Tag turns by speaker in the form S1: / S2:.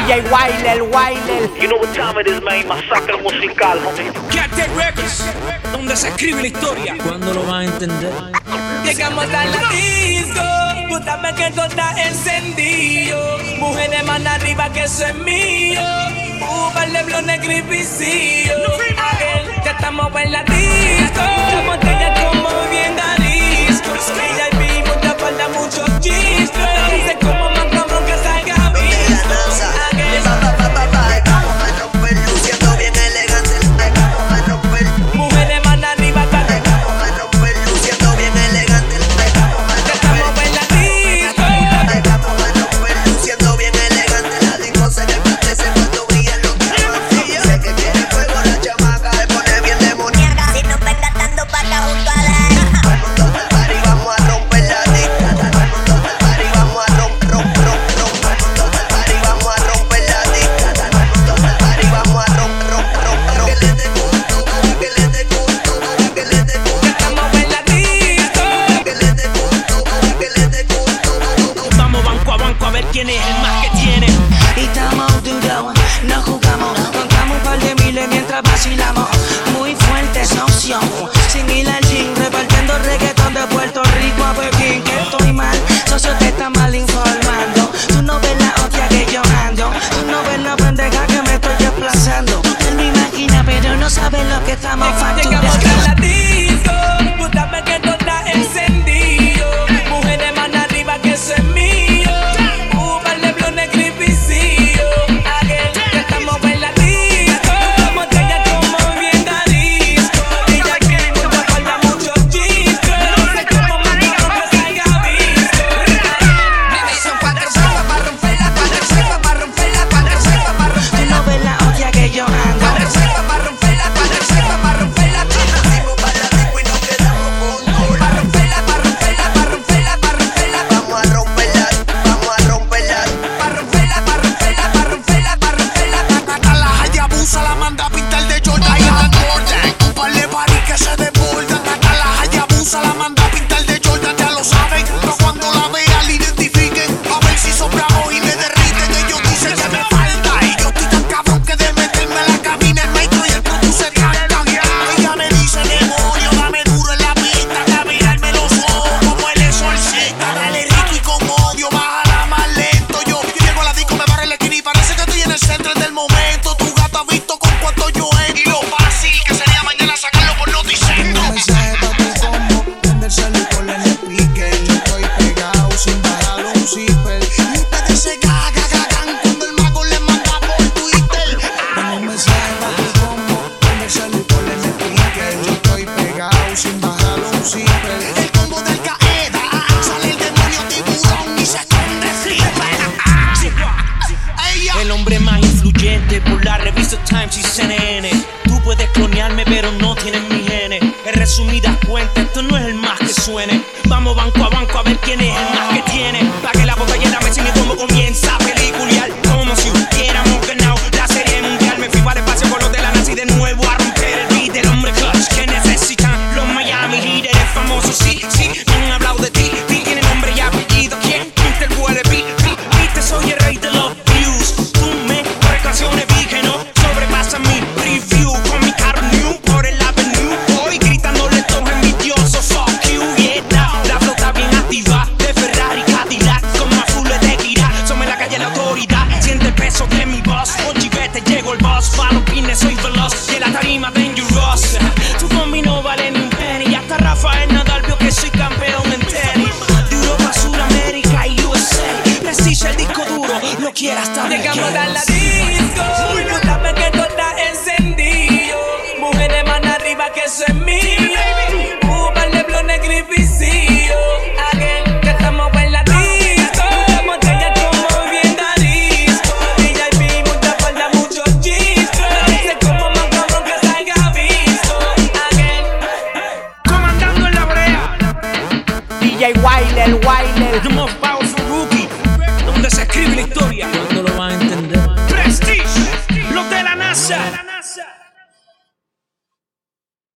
S1: DJ Wilder.
S2: You know what time it is, man. Masacre musical, homie.
S3: Cartel Records, donde se escribe la historia.
S4: ¿Cuándo lo van a entender?
S5: Llegamos a la disco, púntame que todo está encendido. Mujeres más arriba que eso es mío. Vale blones gripicillo. Ya estamos en la disco. La botella como bien disco. VIP, mucha falta, muchos chistros. Dice como más cabrón que salga visto. Mujeres más arriba que
S3: quién es el más que tiene.
S5: Y estamos duros, no jugamos. Contamos un par de miles mientras vacilamos. Muy fuerte esa opción. Sin ir al gym, repartiendo reggaetón de Puerto Rico a Pekín. Que estoy mal, socio te está mal informando. Tú no ves la hostia que yo ando. Tú no ves la pendeja que me estoy desplazando. Él me imagina, pero no sabe lo que estamos facturando. Llegamos a la disco, púntame que todo está encendido. Mujeres más arriba que eso es mío.
S3: El hombre más influyente por la revista Times y CNN. Tú puedes clonearme pero no tienes mi genes. En resumidas cuentas, esto no es el más que suene. Vamos banco a ver quién es el más que tiene. Pa' que la botellera me enseñe cómo comienza a peliculear. Como si hubiéramos ganado la serie mundial. Me fui para el espacio con los de la NASA y de nuevo a romper el beat del hombre clutch que necesitan los Miami Heat. Eres famoso, sí, me han hablado de ti. Tiene nombre y apellido, ¿quién? Te huele beat, soy el rey de los views. Vi que no sobrepasa mi preview. Con mi carro new por el avenue. Hoy gritándole todos envidiosos. Fuck you, yeah. La flota bien activa de Ferrari, Cadillac. Con más full de gira. Somos en la calle la autoridad. Siente el peso de mi voz. Oye, vete, llego el boss. Pa' los pines soy veloz. Y en la tarima dangerous. Tu combi no vale ni un penny. Y hasta Rafael Nadal vio que soy campeón en tenis. De Europa, Sudamérica y USA. Prestige el disco duro. No quieras estar
S5: llegamos a la disco. Púntame que todo está encendido. Mujeres más arriba que eso es mío. Vale blones gripicillo. Que estamos en la disco. Botella como bien disco. VIP, mucha falta, muchos chistros. Dice como más cabrón que salga visto.
S3: Comandando en la brea.
S1: DJ Wilder.
S3: The most powerful rookie. Donde se escribe la historia.
S4: ¿Cuándo lo van a entender?
S3: Prestige, los de la NASA.